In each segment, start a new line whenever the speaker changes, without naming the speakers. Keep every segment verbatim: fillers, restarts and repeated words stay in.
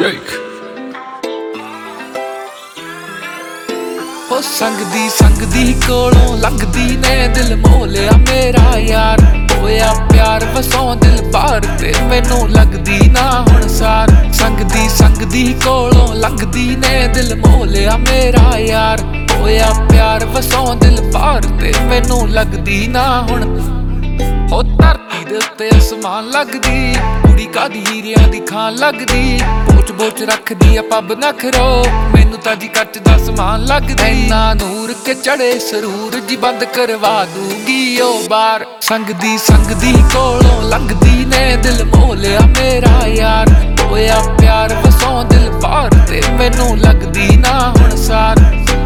Shake ਉਹ ਸੰਗਦੀ ਸੰਗਦੀ ਕੋਲੋਂ ਲੰਘਦੀ ਨੇ ਦਿਲ ਮੋਹ ਲਿਆ ਮੇਰਾ ਯਾਰ ਹੋਇਆ ਪਿਆਰ ਵਸੋਂ ਦਿਲ ਬਾਹਰ ਤੇ ਮੈਨੂੰ ਲੱਗਦੀ ਨਾ ਹੁਣ ਸਾਰ ਸੰਗਦੀ ਸੰਗਦੀ ਕੋਲੋਂ ਲੰਘਦੀ ਨੇ ਦਿਲ ਮੋਹ ਲਿਆ ਮੇਰਾ ਯਾਰ ਹੋਇਆ ਪਿਆਰ ਵਸੋਂ ਦਿਲ ਬਾਹਰ ਤੇ ਮੈਨੂੰ ਲੱਗਦੀ ਨਾ ਹੁਣ ਹੋ ਧਰਤੀ ਦੇ ਉੱਤੇ ਅਸਮਾਨ ਲੱਗਦੀ ਕੁੜੀ ਕਾਦੀ ਹੀਰਿਆਂ ਦੀ ਖਾਨ ਲੱਗਦੀ ਬੋਚ ਬੋਚ ਰੱਖਦੀ ਆ ਪੱਬ ਨਖਰੋ ਮੈਨੂੰ ਤਾਂ ਜੀ ਕੱਚ ਦਾ ਸਮਾਨ ਲੱਗਦਾ ਇੰਨਾ ਨੂਰ ਕੇ ਚੜੇ ਸਰੂਰ ਜੀ ਬੰਦ ਕਰਵਾ ਦੂੰਗੀ ਉਹ ਬਾਰ ਸੰਗਦੀ ਸੰਗਦੀ ਕੋਲੋਂ ਲੰਘਦੀ ਨੇ ਦਿਲ ਮੋਹ ਲਿਆ ਮੇਰਾ ਯਾਰ ਹੋਇਆ ਪਿਆਰ ਵਸੋਂ ਦਿਲ ਬਾਹਰ ਤੇ ਮੈਨੂੰ ਲੱਗਦੀ ਨਾ ਹੁਣ ਸਾਰ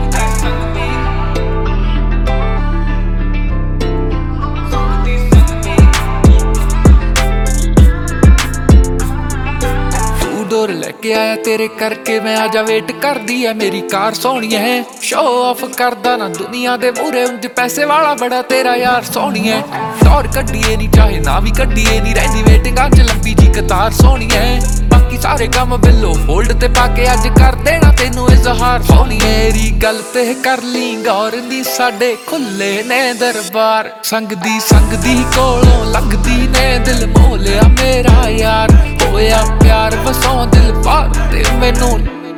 डोर लेके आया तेरे करके मैं आजा वेट कर दी है मेरी कार सोहनी है शो ऑफ करदा ना दुनिया दे मूरे उंज पैसे वाला बड़ा तेरा यार सोहनी है दौड़ कड्डीए नी चाहे ना भी कड्डीए नी रहिंदी वेटिंग अज लंबी जी कतार सोहनी है बाकी सारे काम बिलो होल्ड ते पाके अज कर देना तेनू इजहार सोहनी मेरी गल ते कर ली गौर नी साडे खुले ने दरबार संगदी संगदी कोलों लंघदी ने दिल मोह लिया मेरा यार होया प्यार वसों दिल पार ते मैनू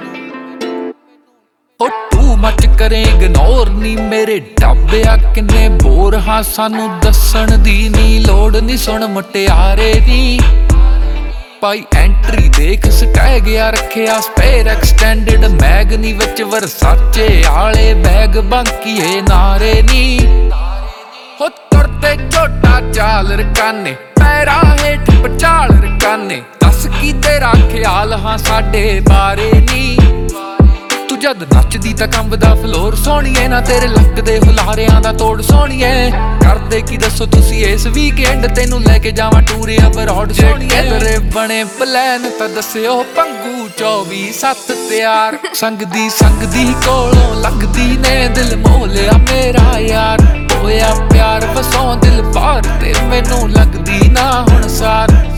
ओ तू मच करे इग्नोर नी मेरे ढाबेआ किन्ने बोर हाँ सानू दसन दी नी लोड़ नी सुन मुटियारे नी पाई एंट्री देख स्टैग या रखिया स्पेयर एक्सटेंडेड मैग नी विच वरसाचे आले बैग बांकीए नारे नी हो तुरते छोटा चाल रकाने पैरा हेठ पचाल रकाने दस की तेरा ख्याल हाँ साडे बारे नी तू जद नचदी तां कंबदा फ्लोर सोहणीए ना तेरे लगदे हुलारियां दा तोड़ सोहणीए करदे की दसो तुसी इस वीकेंड तेनू लेके जावां टूर अबरॉड सोहणीए तेरे बने प्लान तां दस्सिओ पंगू चौबी सत्त तैयार संगदी संगदी कोलों लंघदी ने दिल मोह लिया मेरा यार होया प्यार वसों दिल बाहर ते मैनू लगदी ना हुण सार